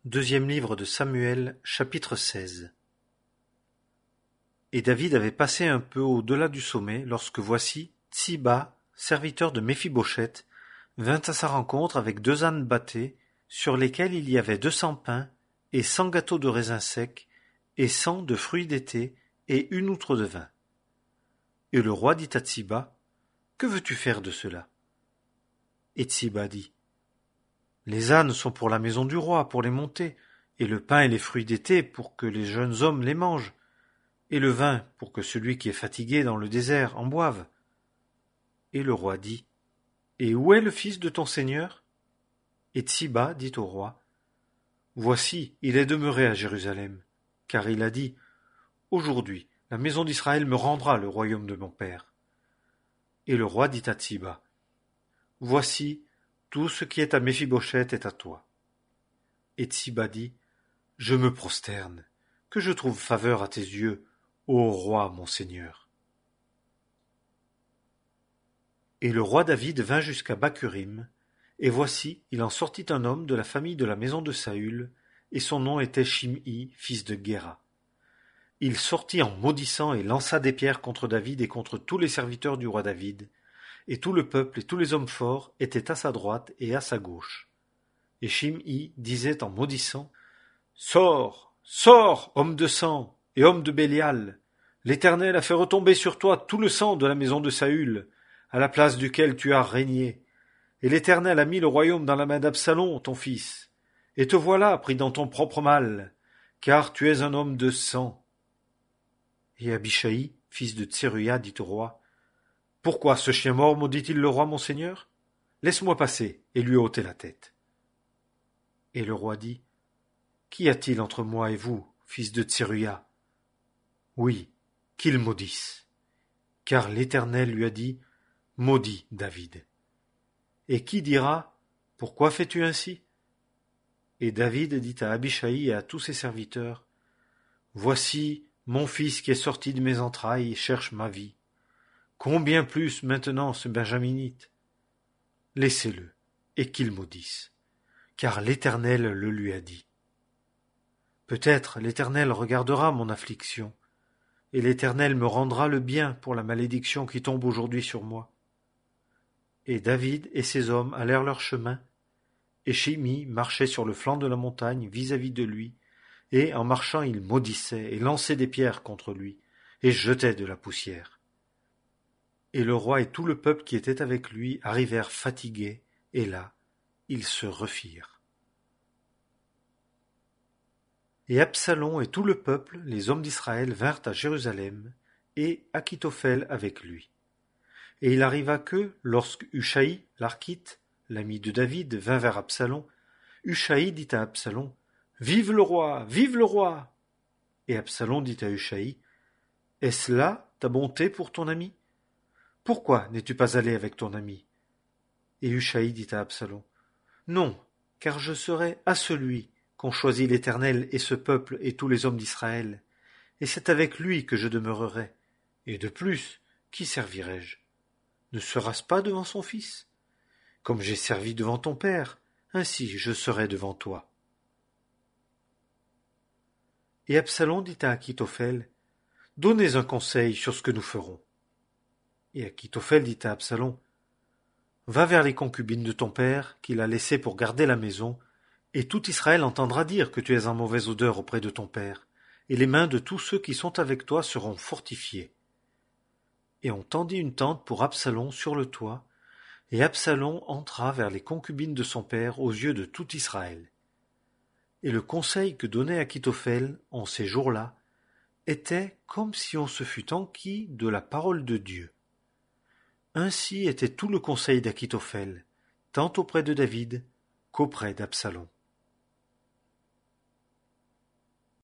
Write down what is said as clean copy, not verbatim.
Deuxième livre de Samuel, chapitre 16. Et David avait passé un peu au-delà du sommet, lorsque voici, Tsiba, serviteur de Méphibosheth, vint à sa rencontre avec 2 ânes bâtés, sur lesquels il y avait 200 pains, et 100 gâteaux de raisins secs, et 100 de fruits d'été, et une outre de vin. Et le roi dit à Tsiba, que veux-tu faire de cela? Et Tsiba dit, les ânes sont pour la maison du roi, pour les monter, et le pain et les fruits d'été pour que les jeunes hommes les mangent, et le vin pour que celui qui est fatigué dans le désert en boive. Et le roi dit, et où est le fils de ton seigneur? Et Tsiba dit au roi, voici, il est demeuré à Jérusalem, car il a dit, aujourd'hui, la maison d'Israël me rendra le royaume de mon père. Et le roi dit à Tsiba, voici, tout ce qui est à Méphibosheth est à toi. Et Tsiba dit, je me prosterne, que je trouve faveur à tes yeux, ô roi mon seigneur. Et le roi David vint jusqu'à Bacurim, et voici, il en sortit un homme de la famille de la maison de Saül, et son nom était Shimhi, fils de Guéra. Il sortit en maudissant et lança des pierres contre David et contre tous les serviteurs du roi David, et tout le peuple et tous les hommes forts étaient à sa droite et à sa gauche. Et Shimhi disait en maudissant, sors, sors, homme de sang et homme de Bélial. L'Éternel a fait retomber sur toi tout le sang de la maison de Saül, à la place duquel tu as régné. Et l'Éternel a mis le royaume dans la main d'Absalom, ton fils. Et te voilà pris dans ton propre mal, car tu es un homme de sang. Et Abishai, fils de Tseruya, dit au roi, pourquoi ce chien mort maudit-il le roi mon seigneur? Laisse-moi passer et lui ôter la tête. Et le roi dit, qu'y a-t-il entre moi et vous, fils de Tseruya? Oui, qu'il maudisse. Car l'Éternel lui a dit, maudis David. Et qui dira, pourquoi fais-tu ainsi? Et David dit à Abishai et à tous ses serviteurs, voici mon fils qui est sorti de mes entrailles cherche ma vie. Combien plus maintenant ce benjaminite? Laissez-le, et qu'il maudisse, car l'Éternel le lui a dit. Peut-être l'Éternel regardera mon affliction, et l'Éternel me rendra le bien pour la malédiction qui tombe aujourd'hui sur moi. Et David et ses hommes allèrent leur chemin, et Shimhi marchait sur le flanc de la montagne vis-à-vis de lui, et en marchant il maudissait et lançait des pierres contre lui, et jetait de la poussière. Et le roi et tout le peuple qui était avec lui arrivèrent fatigués, et là, ils se refirent. Et Absalom et tout le peuple, les hommes d'Israël, vinrent à Jérusalem, et Achitophel avec lui. Et il arriva que, lorsque Hushai, l'Archite, l'ami de David, vint vers Absalom, Hushai dit à Absalom, vive le roi, vive le roi! Et Absalom dit à Hushai, est-ce là ta bonté pour ton ami? Pourquoi n'es-tu pas allé avec ton ami? Et Hushai dit à Absalom, non, car je serai à celui qu'ont choisi l'Éternel et ce peuple et tous les hommes d'Israël, et c'est avec lui que je demeurerai. Et de plus, qui servirai-je? Ne sera-ce pas devant son fils? Comme j'ai servi devant ton père, ainsi je serai devant toi. Et Absalom dit à Achitophel, donnez un conseil sur ce que nous ferons. Et Achitophel dit à Absalom, va vers les concubines de ton père, qu'il a laissées pour garder la maison, et tout Israël entendra dire que tu es en mauvaise odeur auprès de ton père, et les mains de tous ceux qui sont avec toi seront fortifiées. Et on tendit une tente pour Absalom sur le toit, et Absalom entra vers les concubines de son père aux yeux de tout Israël. Et le conseil que donnait Achitophel en ces jours-là était comme si on se fût enquis de la parole de Dieu. Ainsi était tout le conseil d'Achitophel, tant auprès de David qu'auprès d'Absalom.